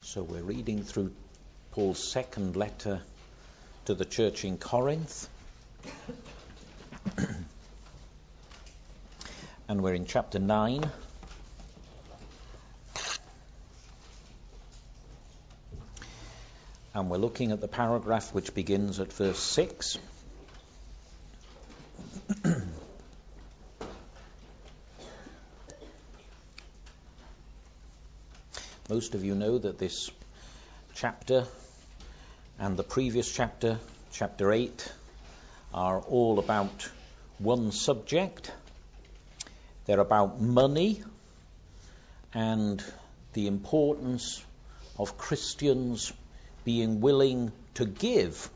So we're reading through Paul's second letter to the church in Corinth. And we're in chapter 9. And we're looking at the paragraph which begins at verse 6. Most of you know that this chapter and the previous chapter, chapter 8, are all about one subject. They're about money and the importance of Christians being willing to give,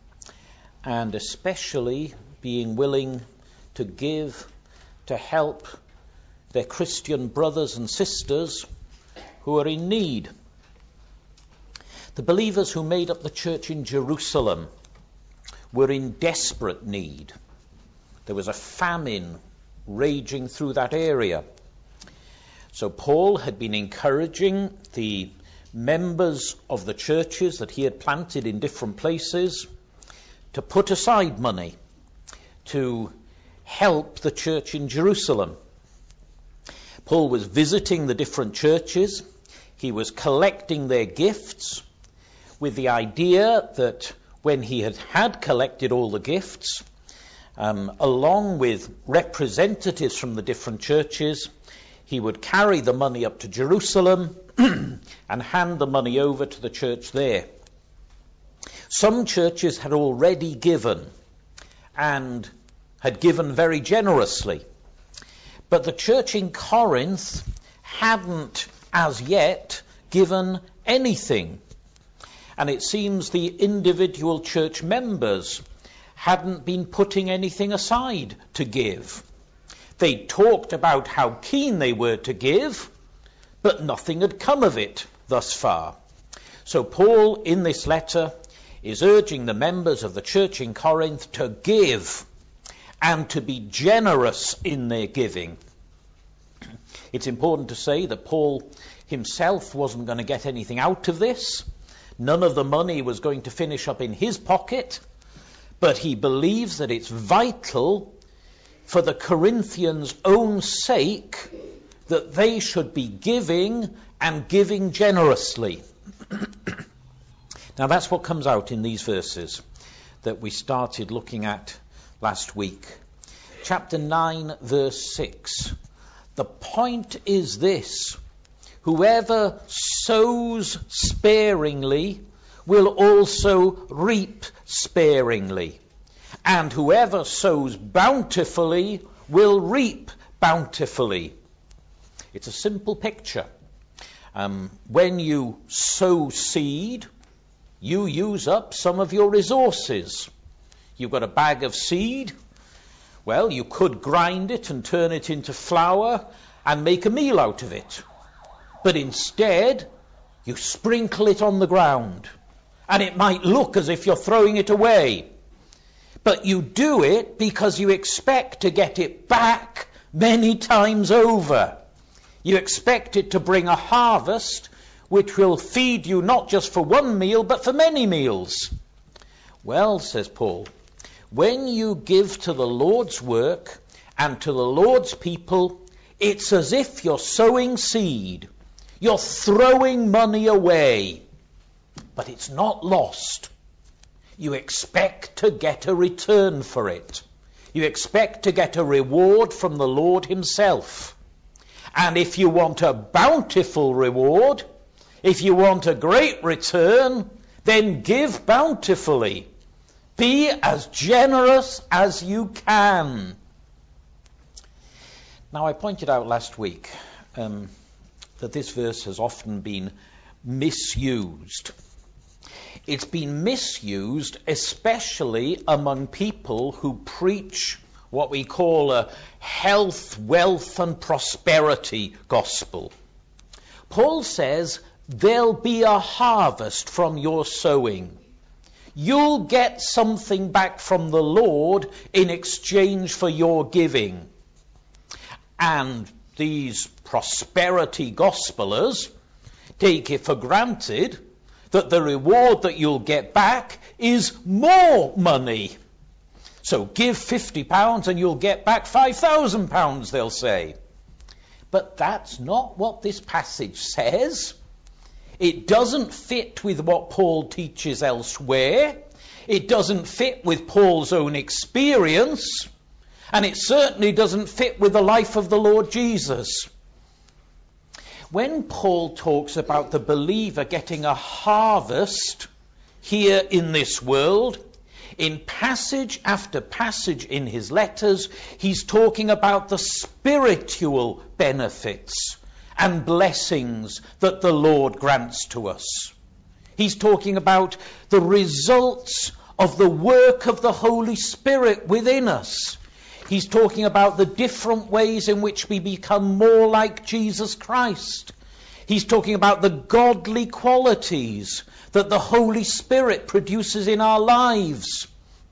and especially being willing to give to help their Christian brothers and sisters who are in need. The believers who made up the church in Jerusalem were in desperate need. There was a famine raging through that area. So Paul had been encouraging the members of the churches that he had planted in different places to put aside money to help the church in Jerusalem. Paul was visiting the different churches. He was collecting their gifts with the idea that when he had collected all the gifts, along with representatives from the different churches, he would carry the money up to Jerusalem and hand the money over to the church there. Some churches had already given and had given very generously. But the church in Corinth hadn't as yet given anything. And it seems the individual church members hadn't been putting anything aside to give. They talked about how keen they were to give, but nothing had come of it thus far. So Paul, in this letter, is urging the members of the church in Corinth to give and to be generous in their giving. It's important to say that Paul himself wasn't going to get anything out of this. None of the money was going to finish up in his pocket, but he believes that it's vital for the Corinthians' own sake that they should be giving and giving generously. Now that's what comes out in these verses that we started looking at last week. Chapter 9, verse 6. The point is this: whoever sows sparingly will also reap sparingly, and whoever sows bountifully will reap bountifully. It's a simple picture. When you sow seed, you use up some of your resources. You've got a bag of seed. Well, you could grind it and turn it into flour and make a meal out of it. But instead, you sprinkle it on the ground. And it might look as if you're throwing it away. But you do it because you expect to get it back many times over. You expect it to bring a harvest which will feed you not just for one meal, but for many meals. Well, says Paul, when you give to the Lord's work and to the Lord's people, it's as if you're sowing seed. You're throwing money away, but it's not lost. You expect to get a return for it. You expect to get a reward from the Lord himself. And if you want a bountiful reward, if you want a great return, then give bountifully. Be as generous as you can. Now, I pointed out last week that this verse has often been misused. It's been misused especially among people who preach what we call a health, wealth and prosperity gospel. Paul says there'll be a harvest from your sowing. You'll get something back from the Lord in exchange for your giving. And these prosperity gospelers take it for granted that the reward that you'll get back is more money. So give £50 and you'll get back £5,000, they'll say. But that's not what this passage says. It doesn't fit with what Paul teaches elsewhere. It doesn't fit with Paul's own experience. And it certainly doesn't fit with the life of the Lord Jesus. When Paul talks about the believer getting a harvest here in this world, in passage after passage in his letters, he's talking about the spiritual benefits and blessings that the Lord grants to us. He's talking about the results of the work of the Holy Spirit within us. He's talking about the different ways in which we become more like Jesus Christ. He's talking about the godly qualities that the Holy Spirit produces in our lives.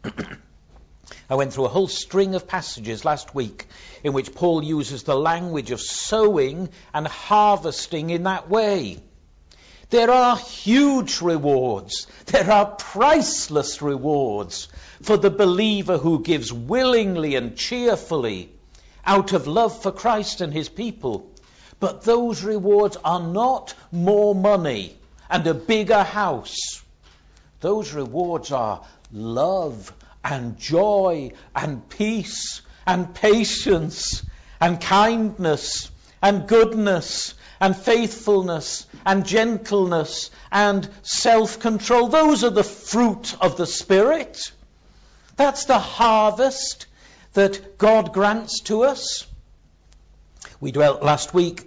I went through a whole string of passages last week in which Paul uses the language of sowing and harvesting in that way. There are huge rewards. There are priceless rewards for the believer who gives willingly and cheerfully out of love for Christ and his people. But those rewards are not more money and a bigger house. Those rewards are love and joy and peace and patience and kindness and goodness and faithfulness and gentleness and self-control. Those are the fruit of the Spirit. That's the harvest that God grants to us. We dwelt last week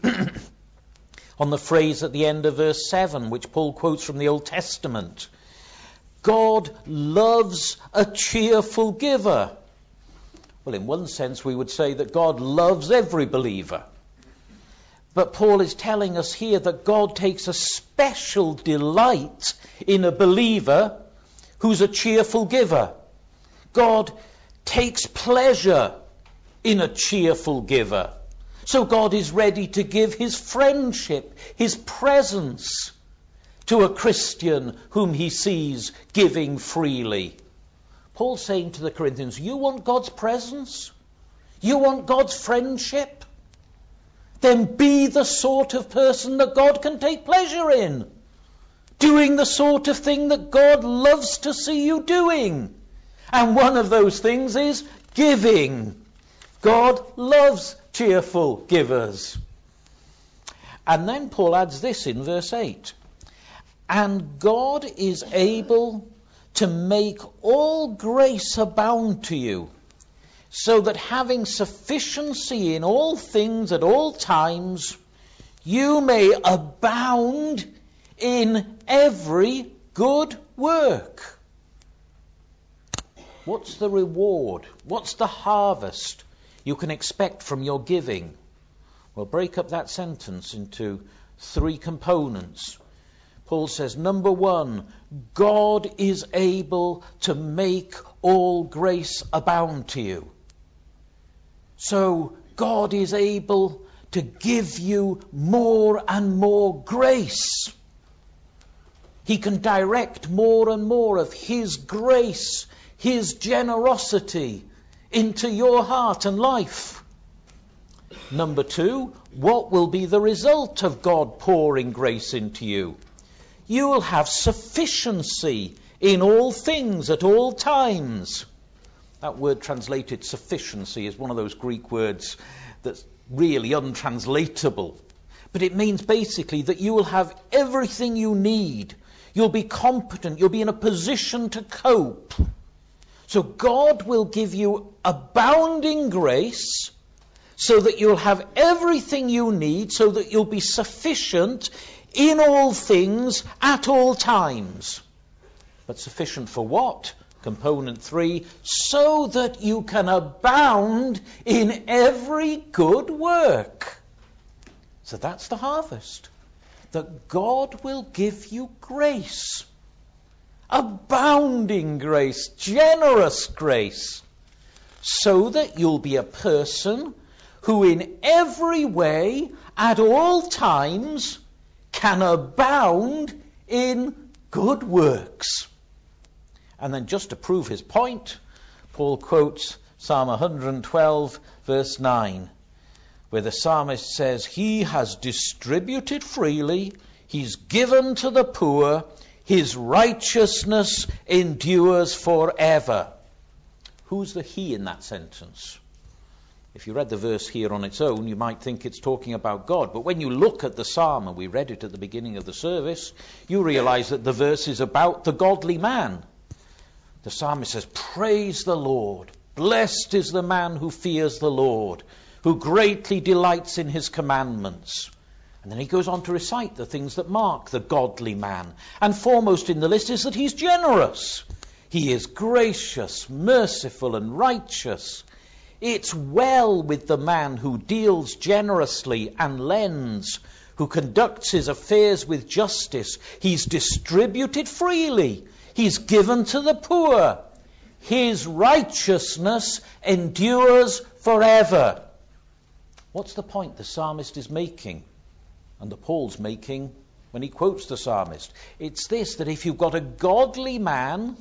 on the phrase at the end of verse 7, which Paul quotes from the Old Testament. God loves a cheerful giver. Well, in one sense, we would say that God loves every believer. But Paul is telling us here that God takes a special delight in a believer who's a cheerful giver. God takes pleasure in a cheerful giver. So God is ready to give his friendship, his presence to a Christian whom he sees giving freely. Paul's saying to the Corinthians, you want God's presence? You want God's friendship? Then be the sort of person that God can take pleasure in. Doing the sort of thing that God loves to see you doing. And one of those things is giving. God loves cheerful givers. And then Paul adds this in verse 8. And God is able to make all grace abound to you, so that having sufficiency in all things at all times, you may abound in every good work. What's the reward? What's the harvest you can expect from your giving? Well, break up that sentence into 3 components. Paul says, number 1, God is able to make all grace abound to you. So God is able to give you more and more grace. He can direct more and more of his grace, his generosity into your heart and life. Number 2, what will be the result of God pouring grace into you? You will have sufficiency in all things at all times. That word translated sufficiency is one of those Greek words that's really untranslatable. But it means basically that you will have everything you need. You'll be competent. You'll be in a position to cope. So God will give you abounding grace so that you'll have everything you need, so that you'll be sufficient in all things at all times. But sufficient for what? Component 3, so that you can abound in every good work. So that's the harvest. That God will give you grace. Abounding grace, generous grace. So that you'll be a person who in every way, at all times, can abound in good works. And then just to prove his point, Paul quotes Psalm 112, verse 9, where the psalmist says, he has distributed freely, he's given to the poor, his righteousness endures forever. Who's the he in that sentence? If you read the verse here on its own, you might think it's talking about God. But when you look at the psalm, and we read it at the beginning of the service, you realize that the verse is about the godly man. The psalmist says, praise the Lord. Blessed is the man who fears the Lord, who greatly delights in his commandments. And then he goes on to recite the things that mark the godly man. And foremost in the list is that he's generous. He is gracious, merciful, and righteous. It's well with the man who deals generously and lends, who conducts his affairs with justice. He's distributed freely. He's given to the poor. His righteousness endures forever. What's the point the psalmist is making, and that Paul's making when he quotes the psalmist? It's this, that if you've got a godly man,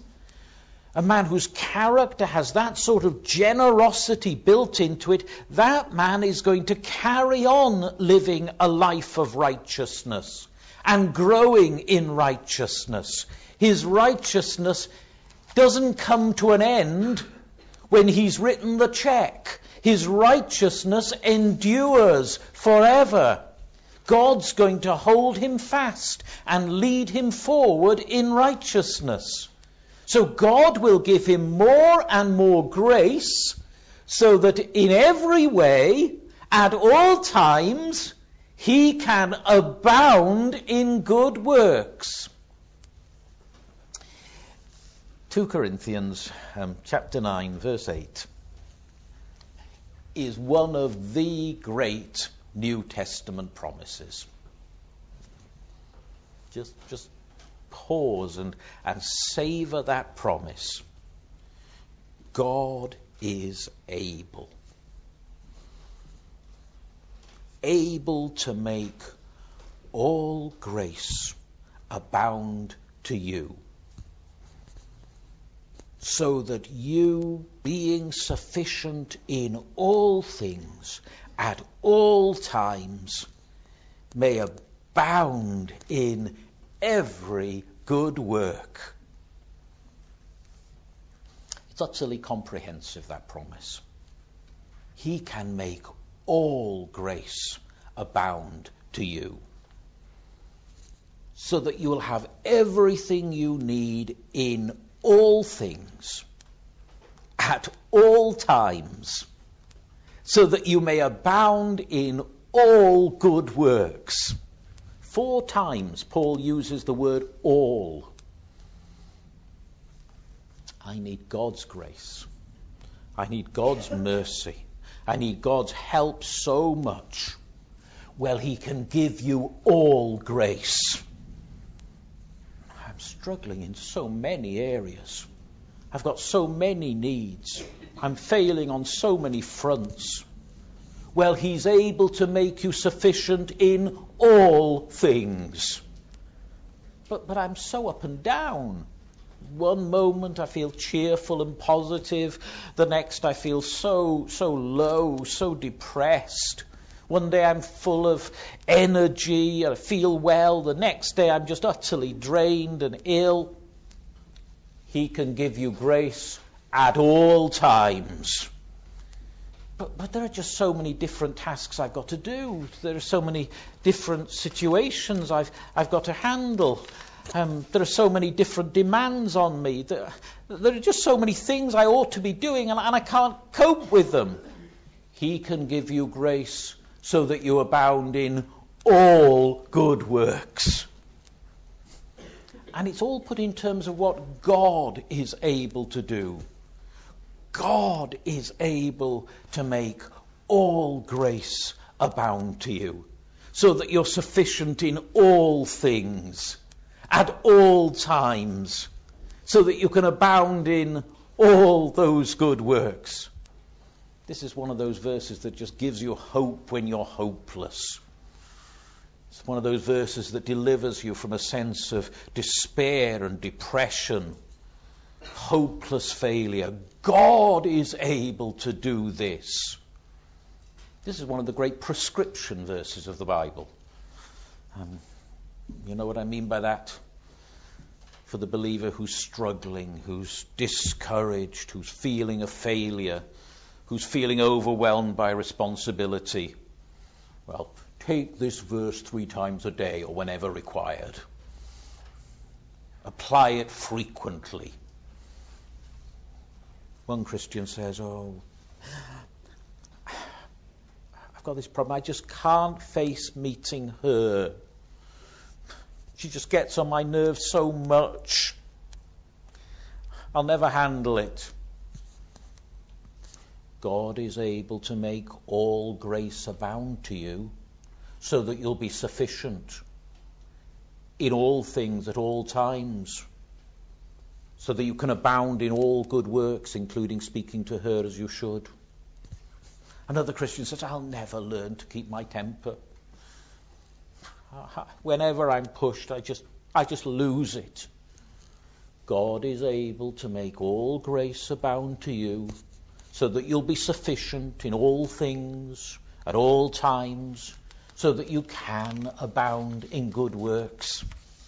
a man whose character has that sort of generosity built into it, that man is going to carry on living a life of righteousness and growing in righteousness. His righteousness doesn't come to an end when he's written the check. His righteousness endures forever. God's going to hold him fast and lead him forward in righteousness. So God will give him more and more grace, so that in every way, at all times, he can abound in good works. 2 Corinthians chapter 9, verse 8 is one of the great New Testament promises. Just pause and savor that promise. God is able to make all grace abound to you, so that you, being sufficient in all things at all times, may abound in every good work. It's utterly comprehensive, that promise. He can make all grace abound to you, so that you will have everything you need in all things at all times, so that you may abound in all good works. 4 times Paul uses the word all. I need God's grace. I need God's mercy. I need God's help so much. Well, he can give you all grace. I'm struggling in so many areas. I've got so many needs. I'm failing on so many fronts. Well, he's able to make you sufficient in all things. But I'm so up and down. One moment I feel cheerful and positive. The next I feel so low, so depressed. One day I'm full of energy, I feel well. The next day I'm just utterly drained and ill. He can give you grace at all times. But there are just so many different tasks I've got to do. There are so many different situations I've got to handle. There are so many different demands on me. There are just so many things I ought to be doing, and I can't cope with them. He can give you grace so that you abound in all good works. And it's all put in terms of what God is able to do. God is able to make all grace abound to you, so that you're sufficient in all things, at all times, so that you can abound in all those good works. This is one of those verses that just gives you hope when you're hopeless. It's one of those verses that delivers you from a sense of despair and depression, hopeless failure. God is able to do this. This is one of the great prescription verses of the Bible. You know what I mean by that? For the believer who's struggling, who's discouraged, who's feeling a failure, who's feeling overwhelmed by responsibility. Well, take this verse 3 times a day or whenever required. Apply it frequently. One Christian says, I've got this problem. I just can't face meeting her. She just gets on my nerves so much. I'll never handle it. God is able to make all grace abound to you so that you'll be sufficient in all things at all times, so that you can abound in all good works, including speaking to her as you should. Another Christian says, I'll never learn to keep my temper. Whenever I'm pushed, I just lose it. God is able to make all grace abound to you so that you'll be sufficient in all things at all times, so that you can abound in good works.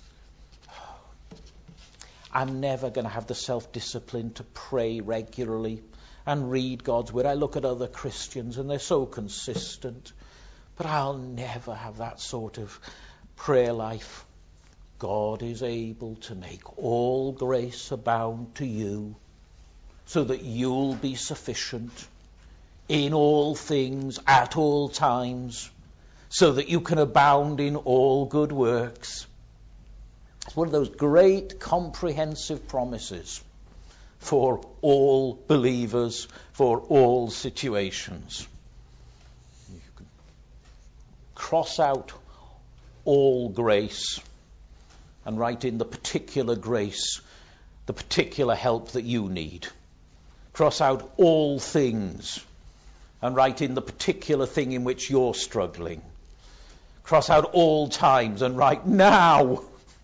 I'm never going to have the self-discipline to pray regularly and read God's word. I look at other Christians and they're so consistent, but I'll never have that sort of prayer life. God is able to make all grace abound to you so that you'll be sufficient in all things at all times, so that you can abound in all good works. It's one of those great comprehensive promises for all believers, for all situations. You can cross out all grace and write in the particular grace, the particular help that you need. Cross out all things and write in the particular thing in which you're struggling. Cross out all times and write now.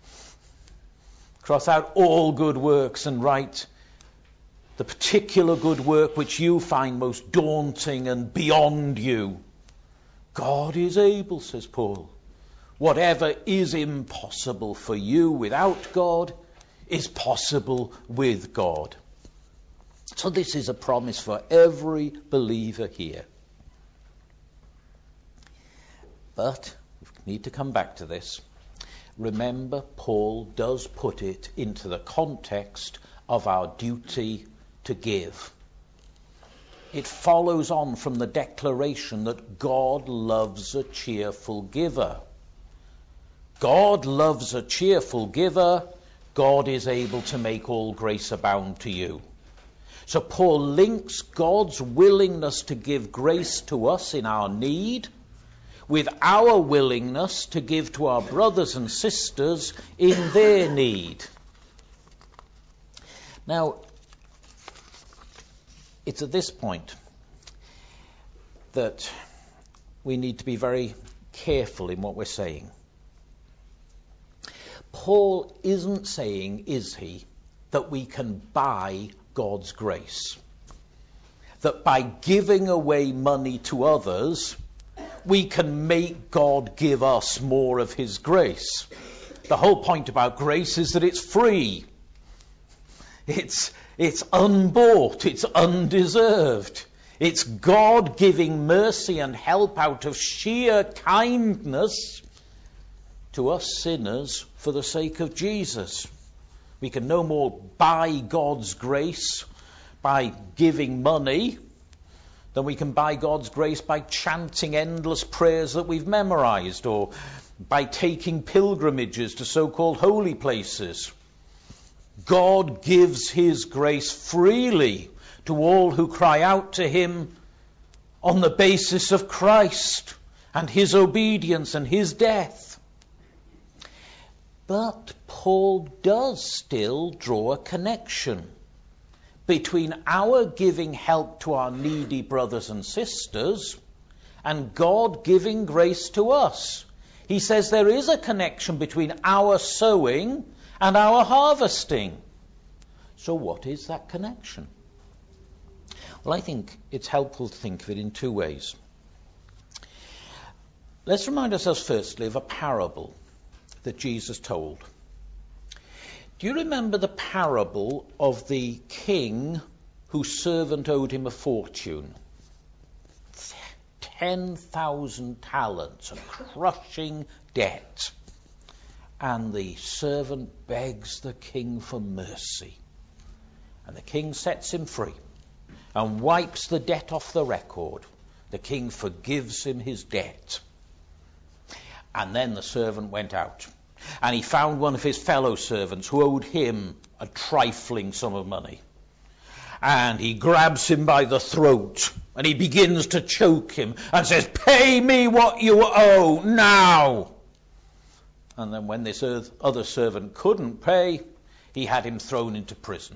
Cross out all good works and write the particular good work which you find most daunting and beyond you. God is able, says Paul. Whatever is impossible for you without God is possible with God. So this is a promise for every believer here. But we need to come back to this. Remember, Paul does put it into the context of our duty to give. It follows on from the declaration that God loves a cheerful giver. God loves a cheerful giver. God is able to make all grace abound to you. So Paul links God's willingness to give grace to us in our need with our willingness to give to our brothers and sisters in their need. Now, it's at this point that we need to be very careful in what we're saying. Paul isn't saying, is he, that we can buy God's grace? That by giving away money to others, we can make God give us more of his grace. The whole point about grace is that it's free. It's unbought. It's undeserved. It's God giving mercy and help out of sheer kindness to us sinners for the sake of Jesus. We can no more buy God's grace by giving money than we can buy God's grace by chanting endless prayers that we've memorized, or by taking pilgrimages to so-called holy places. God gives his grace freely to all who cry out to him on the basis of Christ and his obedience and his death. But Paul does still draw a connection between our giving help to our needy brothers and sisters and God giving grace to us. He says there is a connection between our sowing and our harvesting. So what is that connection? Well, I think it's helpful to think of it in two ways. Let's remind ourselves firstly of a parable that Jesus told. Do you remember the parable of the king whose servant owed him a fortune? 10,000 talents, a crushing debt. And the servant begs the king for mercy. And the king sets him free and wipes the debt off the record. The king forgives him his debt. And then the servant went out, and he found one of his fellow servants who owed him a trifling sum of money. And he grabs him by the throat, and he begins to choke him, and says, "Pay me what you owe now." And then when this other servant couldn't pay, he had him thrown into prison.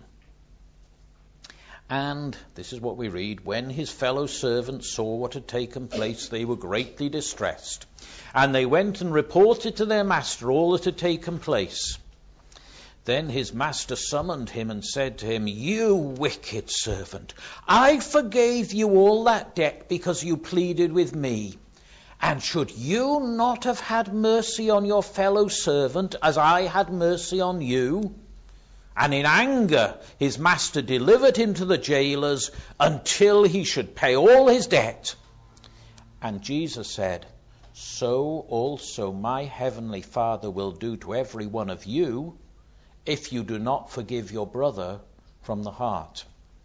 And this is what we read: when his fellow servants saw what had taken place, they were greatly distressed. And they went and reported to their master all that had taken place. Then his master summoned him and said to him, "You wicked servant, I forgave you all that debt because you pleaded with me. And should you not have had mercy on your fellow servant as I had mercy on you?" And in anger his master delivered him to the jailers until he should pay all his debt. And Jesus said, "So also my heavenly Father will do to every one of you if you do not forgive your brother from the heart."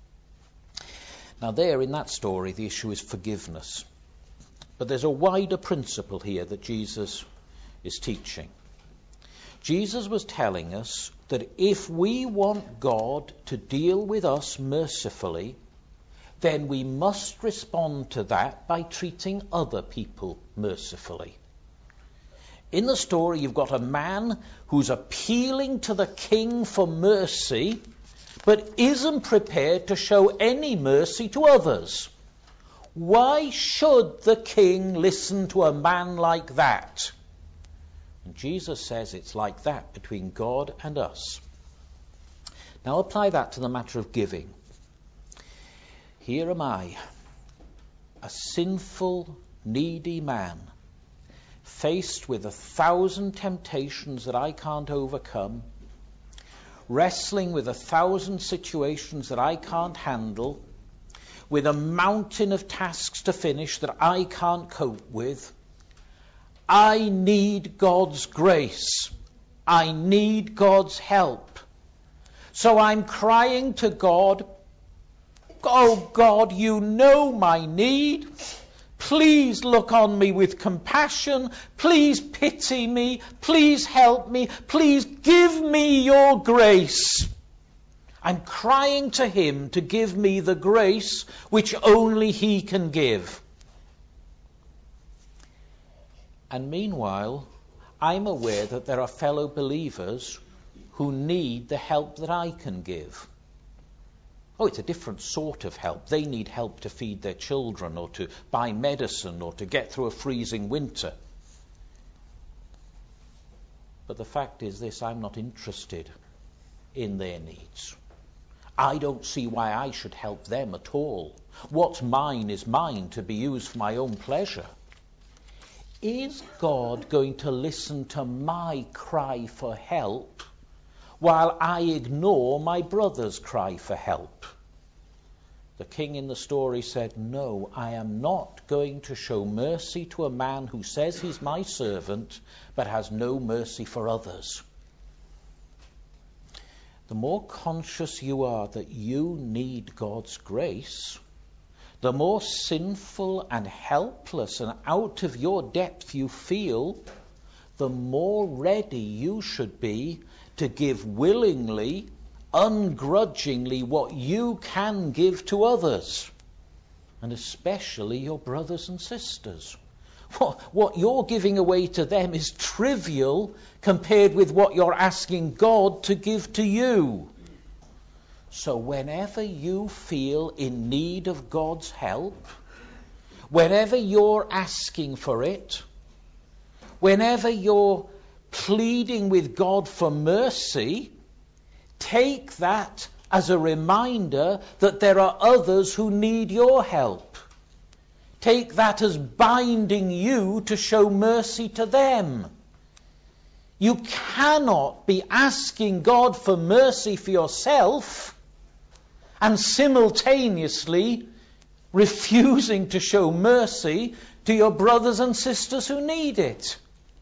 Now there in that story the issue is forgiveness. But there's a wider principle here that Jesus is teaching. Jesus was telling us that if we want God to deal with us mercifully, then we must respond to that by treating other people mercifully. In the story, you've got a man who's appealing to the king for mercy, but isn't prepared to show any mercy to others. Why should the king listen to a man like that? And Jesus says it's like that between God and us. Now apply that to the matter of giving. Here am I, a sinful, needy man, faced with 1,000 temptations that I can't overcome, wrestling with 1,000 situations that I can't handle, with a mountain of tasks to finish that I can't cope with. I need God's grace. I need God's help. So I'm crying to God, "Oh God, you know my need. Please look on me with compassion. Please pity me. Please help me. Please give me your grace." I'm crying to him to give me the grace which only he can give. And meanwhile, I'm aware that there are fellow believers who need the help that I can give. Oh, it's a different sort of help. They need help to feed their children, or to buy medicine, or to get through a freezing winter. But the fact is this: I'm not interested in their needs. I don't see why I should help them at all. What's mine is mine to be used for my own pleasure. Is God going to listen to my cry for help while I ignore my brother's cry for help? The king in the story said, "No, I am not going to show mercy to a man who says he's my servant but has no mercy for others." The more conscious you are that you need God's grace, the more sinful and helpless and out of your depth you feel, the more ready you should be to give willingly, ungrudgingly what you can give to others, and especially your brothers and sisters. What you're giving away to them is trivial compared with what you're asking God to give to you. So whenever you feel in need of God's help, whenever you're asking for it, whenever you're pleading with God for mercy, take that as a reminder that there are others who need your help. Take that as binding you to show mercy to them. You cannot be asking God for mercy for yourself and simultaneously refusing to show mercy to your brothers and sisters who need it.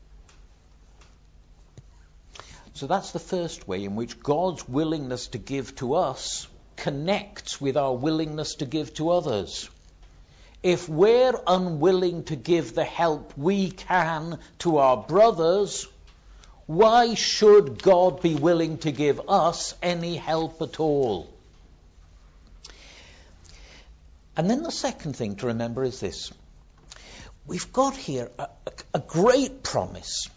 So that's the first way in which God's willingness to give to us connects with our willingness to give to others. If we're unwilling to give the help we can to our brothers, why should God be willing to give us any help at all? And then the second thing to remember is this. We've got here a great promise.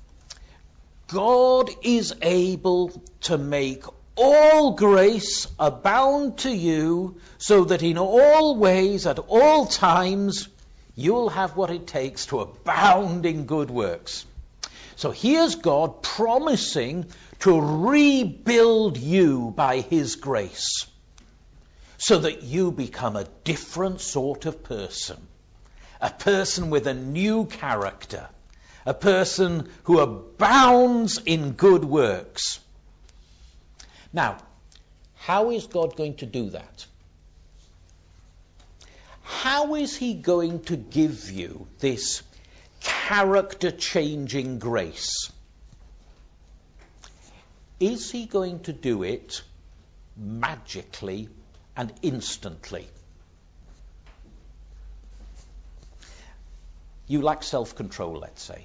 God is able to make all grace abound to you, so that in all ways, at all times, you'll have what it takes to abound in good works. So here's God promising to rebuild you by his grace, so that you become a different sort of person, a person with a new character, a person who abounds in good works. Now, how is God going to do that? How is he going to give you this character-changing grace? Is he going to do it magically and instantly? You lack self-control, let's say.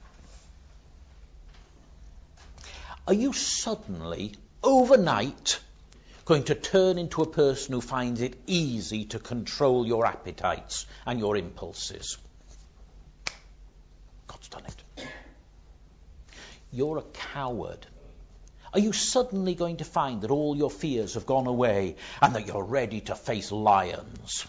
Are you suddenly, overnight, going to turn into a person who finds it easy to control your appetites and your impulses? God's done it. You're a coward. Are you suddenly going to find that all your fears have gone away and that you're ready to face lions?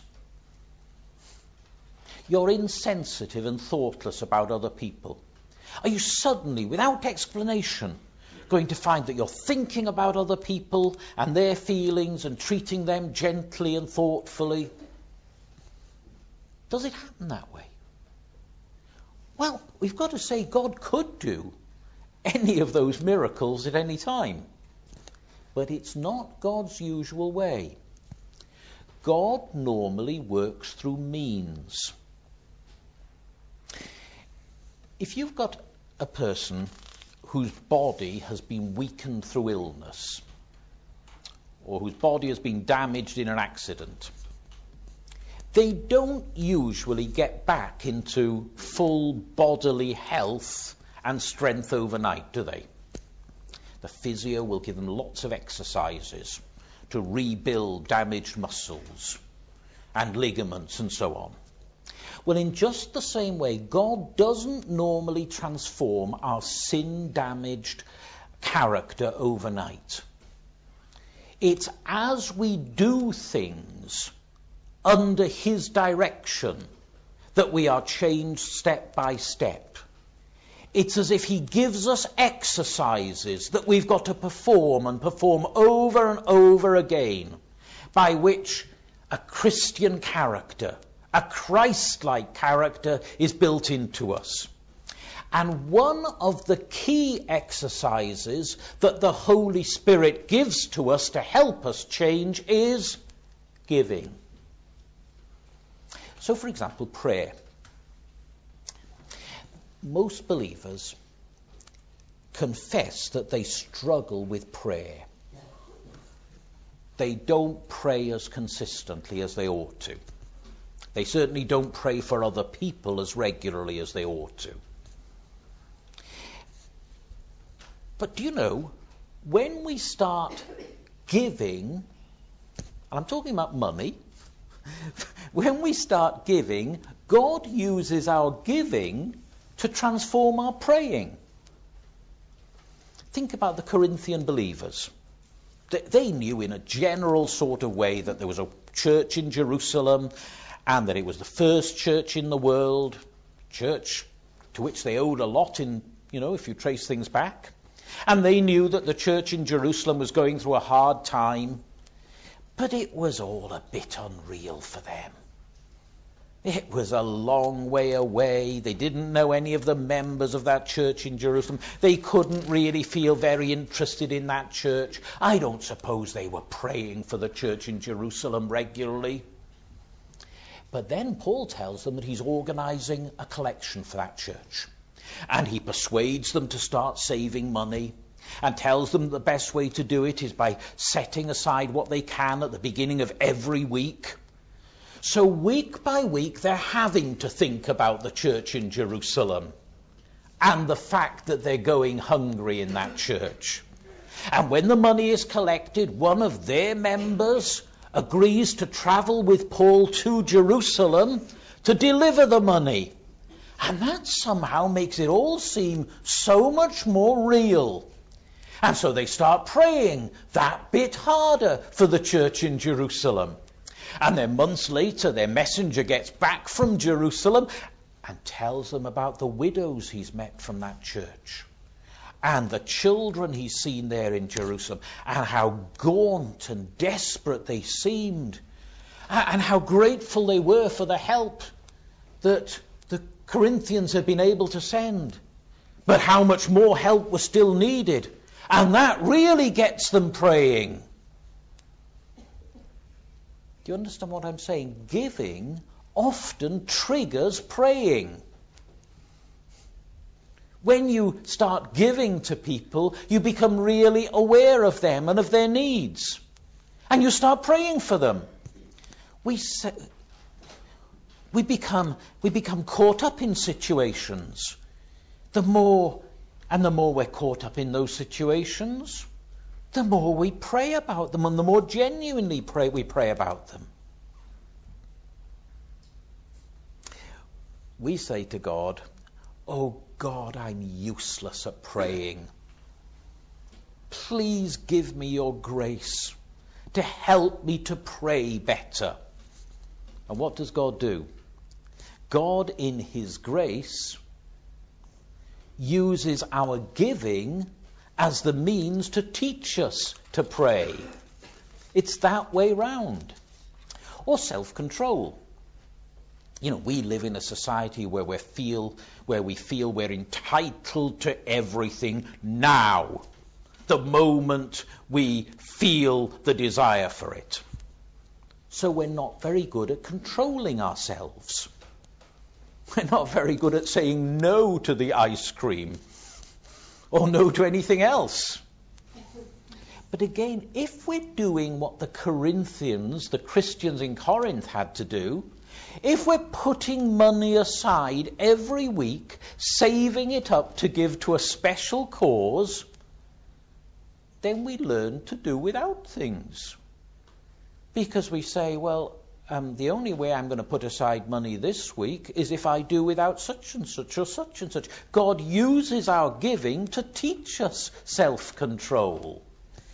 You're insensitive and thoughtless about other people. Are you suddenly, without explanation, going to find that you're thinking about other people and their feelings and treating them gently and thoughtfully? Does it happen that way? Well, we've got to say God could do any of those miracles at any time. But it's not God's usual way. God normally works through means. If you've got a person whose body has been weakened through illness, or whose body has been damaged in an accident, they don't usually get back into full bodily health and strength overnight, do they? The physio will give them lots of exercises to rebuild damaged muscles and ligaments and so on. Well, in just the same way, God doesn't normally transform our sin-damaged character overnight. It's as we do things under his direction that we are changed step by step. It's as if he gives us exercises that we've got to perform and perform over and over again, by which a Christian character, a Christ-like character, is built into us. And one of the key exercises that the Holy Spirit gives to us to help us change is giving. So, for example, prayer. Most believers confess that they struggle with prayer. They don't pray as consistently as they ought to. They certainly don't pray for other people as regularly as they ought to. But do you know, when we start giving, and I'm talking about money, when we start giving, God uses our giving to transform our praying. Think about the Corinthian believers. They knew in a general sort of way that there was a church in Jerusalem and that it was the first church in the world, church to which they owed a lot if you trace things back. And they knew that the church in Jerusalem was going through a hard time. But it was all a bit unreal for them. It was a long way away. They didn't know any of the members of that church in Jerusalem. They couldn't really feel very interested in that church. I don't suppose they were praying for the church in Jerusalem regularly. But then Paul tells them that he's organizing a collection for that church. And he persuades them to start saving money and tells them the best way to do it is by setting aside what they can at the beginning of every week. So week by week, they're having to think about the church in Jerusalem and the fact that they're going hungry in that church. And when the money is collected, one of their members agrees to travel with Paul to Jerusalem to deliver the money. And that somehow makes it all seem so much more real. And so they start praying that bit harder for the church in Jerusalem. And then months later, their messenger gets back from Jerusalem and tells them about the widows he's met from that church and the children he's seen there in Jerusalem and how gaunt and desperate they seemed and how grateful they were for the help that the Corinthians had been able to send, but how much more help was still needed. And that really gets them praying. Do you understand what I'm saying? Giving often triggers praying. When you start giving to people, you become really aware of them and of their needs. And you start praying for them. We become caught up in situations. The more we're caught up in those situations, the more we pray about them and the more genuinely we pray about them. We say to God, "Oh God, I'm useless at praying. Please give me your grace to help me to pray better." And what does God do? God, in his grace, uses our giving as the means to teach us to pray. It's that way round. Or self-control. We live in a society where we feel we're entitled to everything now, the moment we feel the desire for it. So we're not very good at controlling ourselves. We're not very good at saying no to the ice cream or no to anything else. But again, if we're doing what the Christians in Corinth had to do, if we're putting money aside every week, saving it up to give to a special cause, then we learn to do without things. Because we say, the only way I'm going to put aside money this week is if I do without such and such or such and such. God uses our giving to teach us self-control.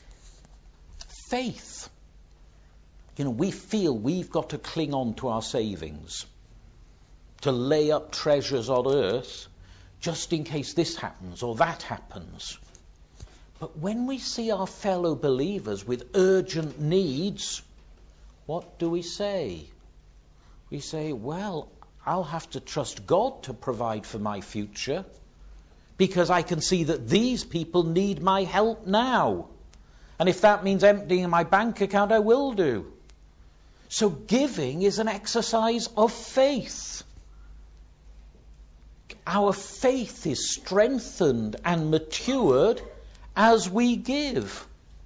Faith. We feel we've got to cling on to our savings, to lay up treasures on earth, just in case this happens or that happens. But when we see our fellow believers with urgent needs, what do we say? We say, I'll have to trust God to provide for my future because I can see that these people need my help now. And if that means emptying my bank account, I will do. So giving is an exercise of faith. Our faith is strengthened and matured as we give.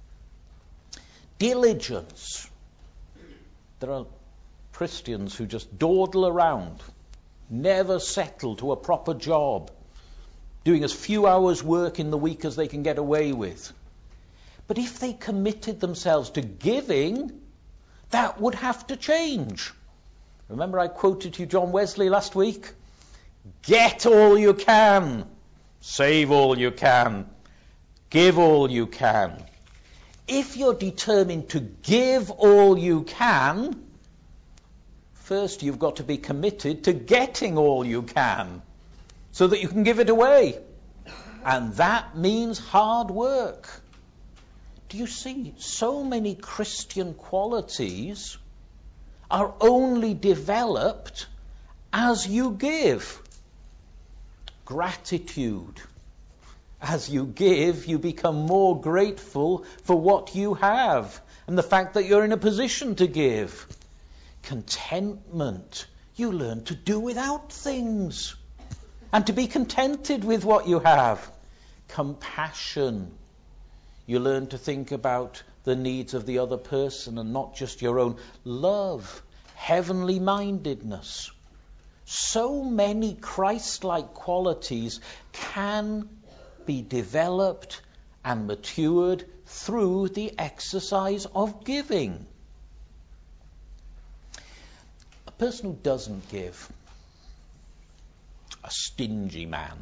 Diligence. There are Christians who just dawdle around, never settle to a proper job, doing as few hours work in the week as they can get away with. But if they committed themselves to giving, that would have to change. Remember I quoted you John Wesley last week? Get all you can. Save all you can. Give all you can. If you're determined to give all you can, first you've got to be committed to getting all you can. so that you can give it away. And that means hard work. Do you see? So many Christian qualities are only developed as you give. Gratitude. As you give, you become more grateful for what you have and the fact that you're in a position to give. Contentment. You learn to do without things and to be contented with what you have. Compassion. You learn to think about the needs of the other person and not just your own. Love. Heavenly mindedness. So many Christ-like qualities can be developed and matured through the exercise of giving. A person who doesn't give, a stingy man,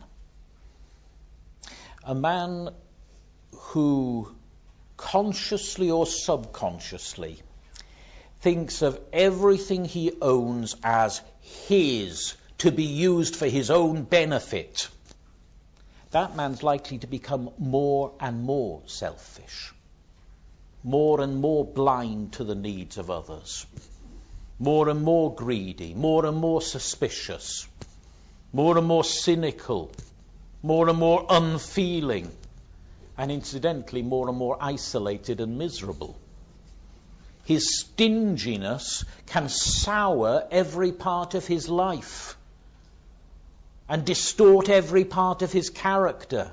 a man who consciously or subconsciously thinks of everything he owns as his, to be used for his own benefit, that man's likely to become more and more selfish, more and more blind to the needs of others, more and more greedy, more and more suspicious, more and more cynical, more and more unfeeling, and incidentally more and more isolated and miserable. His stinginess can sour every part of his life and distort every part of his character.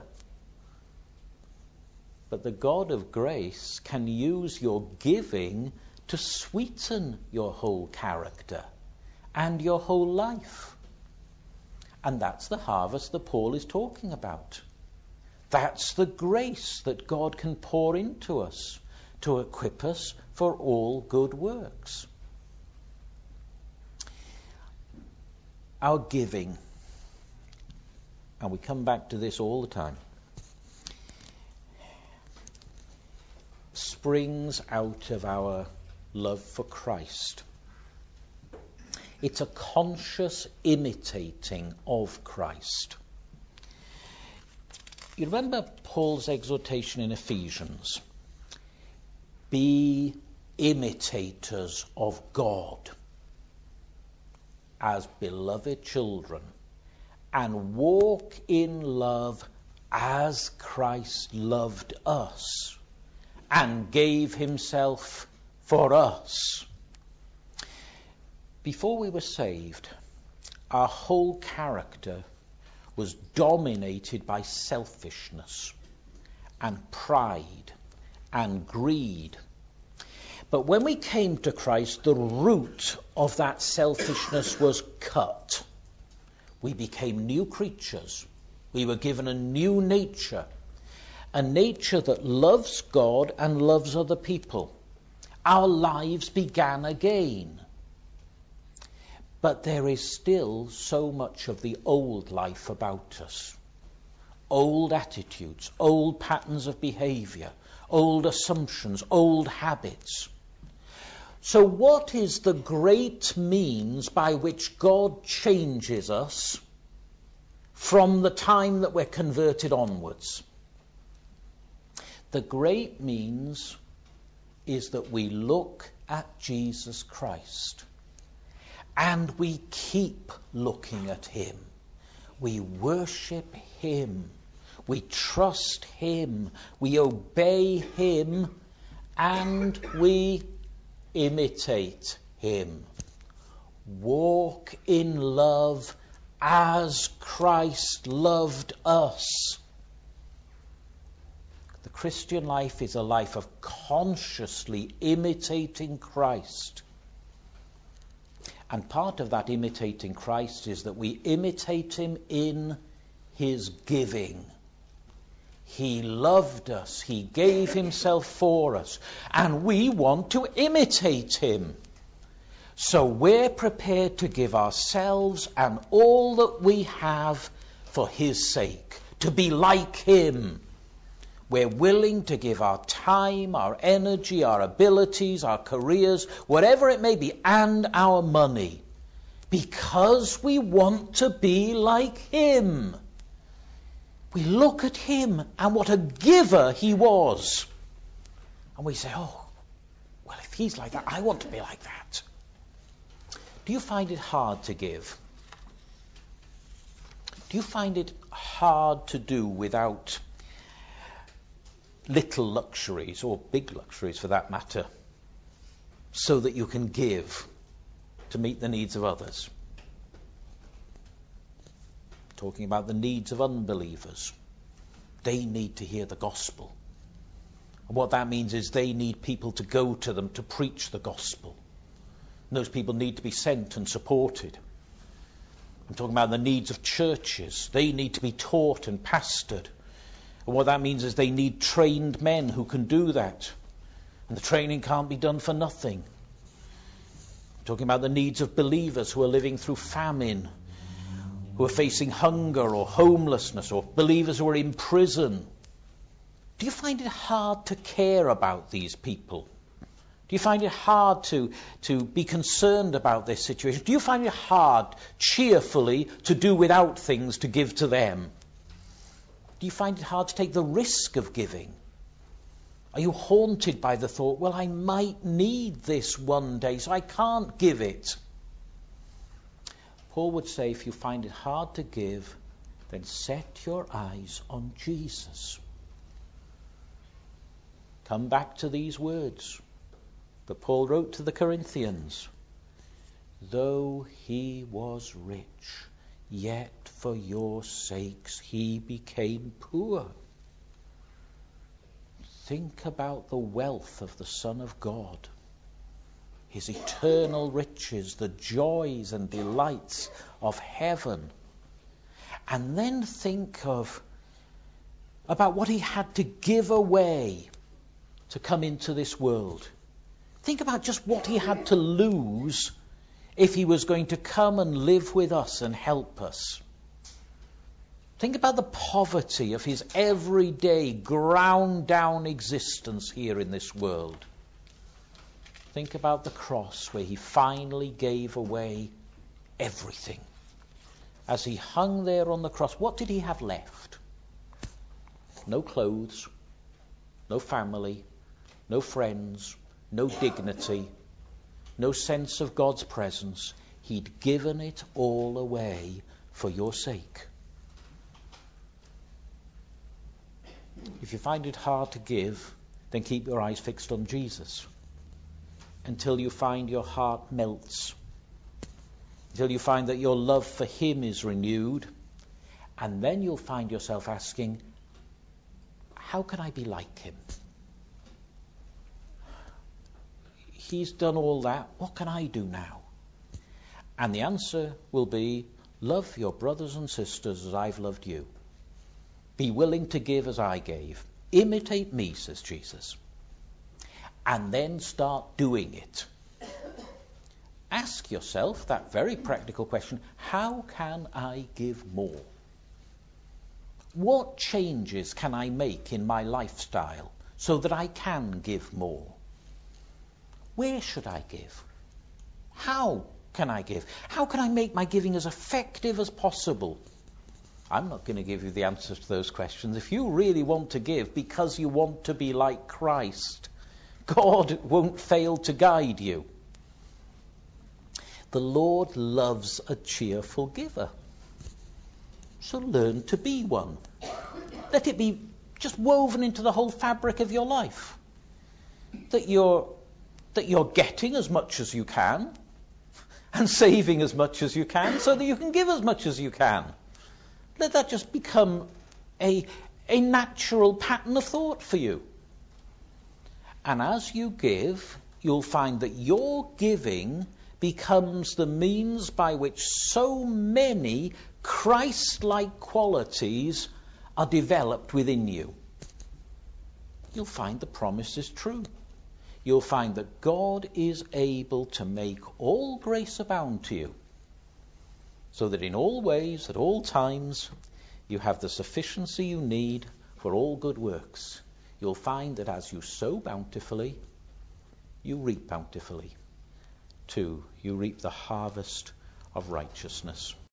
But the God of grace can use your giving to sweeten your whole character and your whole life. And that's the harvest that Paul is talking about. That's the grace that God can pour into us to equip us for all good works. Our giving, and we come back to this all the time, springs out of our love for Christ. It's a conscious imitating of Christ. You remember Paul's exhortation in Ephesians? Be imitators of God as beloved children, and walk in love as Christ loved us and gave himself for us. Before we were saved, our whole character was dominated by selfishness and pride and greed. But when we came to Christ, the root of that selfishness was cut. We became new creatures. We were given a new nature, a nature that loves God and loves other people. Our lives began again. But there is still so much of the old life about us. Old attitudes, old patterns of behavior, old assumptions, old habits. So what is the great means by which God changes us from the time that we're converted onwards? The great means is that we look at Jesus Christ. And we keep looking at him. We worship him. We trust him. We obey him. And we imitate him. Walk in love as Christ loved us. The Christian life is a life of consciously imitating Christ. And part of that imitating Christ is that we imitate him in his giving. He loved us. He gave himself for us. And we want to imitate him. So we're prepared to give ourselves and all that we have for his sake, to be like him. We're willing to give our time, our energy, our abilities, our careers, whatever it may be, and our money because we want to be like him. We look at him and what a giver he was. And we say, oh, well, if he's like that, I want to be like that. Do you find it hard to give? Do you find it hard to do without little luxuries, or big luxuries for that matter, so that you can give to meet the needs of others? Talking about the needs of unbelievers. They need to hear the gospel. And what that means is they need people to go to them to preach the gospel. And those people need to be sent and supported. I'm talking about the needs of churches. They need to be taught and pastored. And what that means is they need trained men who can do that. And the training can't be done for nothing. I'm talking about the needs of believers who are living through famine, who are facing hunger or homelessness, or believers who are in prison. Do you find it hard to care about these people? Do you find it hard to be concerned about this situation? Do you find it hard, cheerfully, to do without things to give to them? Do you find it hard to take the risk of giving? Are you haunted by the thought, well, I might need this one day, so I can't give it? Paul would say, if you find it hard to give, then set your eyes on Jesus. Come back to these words that Paul wrote to the Corinthians. Though he was rich, yet for your sakes he became poor. Think about the wealth of the Son of God, his eternal riches, the joys and delights of heaven. And then think about what he had to give away to come into this world. Think about just what he had to lose if he was going to come and live with us and help us. Think about the poverty of his everyday, ground down existence here in this world. Think about the cross where he finally gave away everything. As he hung there on the cross, what did he have left? No clothes, no family, no friends, no dignity, no sense of God's presence. He'd given it all away for your sake. If you find it hard to give, then keep your eyes fixed on Jesus until you find your heart melts, until you find that your love for him is renewed, and then you'll find yourself asking, how can I be like him? He's done all that. What can I do now? And the answer will be, love your brothers and sisters as I've loved you. Be willing to give as I gave. Imitate me, says Jesus. And then start doing it. Ask yourself that very practical question, how can I give more? What changes can I make in my lifestyle so that I can give more? Where should I give? How can I give? How can I make my giving as effective as possible? I'm not going to give you the answers to those questions. If you really want to give because you want to be like Christ, God won't fail to guide you. The Lord loves a cheerful giver. So learn to be one. Let it be just woven into the whole fabric of your life. That you're getting as much as you can and saving as much as you can so that you can give as much as you can. Let that just become a natural pattern of thought for you. And as you give, you'll find that your giving becomes the means by which so many Christ-like qualities are developed within you. You'll find the promise is true. You'll find that God is able to make all grace abound to you, so that in all ways, at all times, you have the sufficiency you need for all good works. You'll find that as you sow bountifully, you reap bountifully. 2, you reap the harvest of righteousness.